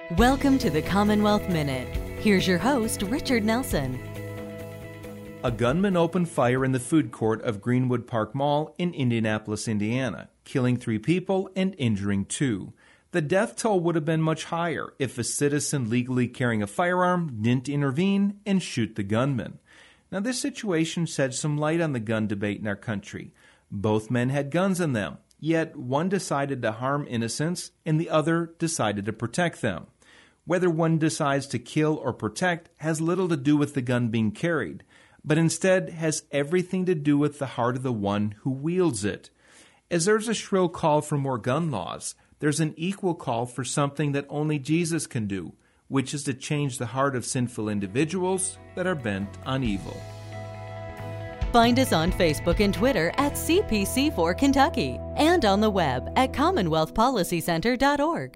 Welcome to the Commonwealth Minute. Here's your host, Richard Nelson. A gunman opened fire in the food court of Greenwood Park Mall in Indianapolis, Indiana, killing 3 people and injuring 2. The death toll would have been much higher if a citizen legally carrying a firearm didn't intervene and shoot the gunman. Now, this situation sheds some light on the gun debate in our country. Both men had guns in them, yet one decided to harm innocents and the other decided to protect them. Whether one decides to kill or protect has little to do with the gun being carried, but instead has everything to do with the heart of the one who wields it. As there's a shrill call for more gun laws, there's an equal call for something that only Jesus can do, which is to change the heart of sinful individuals that are bent on evil. Find us on Facebook and Twitter at CPC4 Kentucky and on the web at CommonwealthPolicyCenter.org.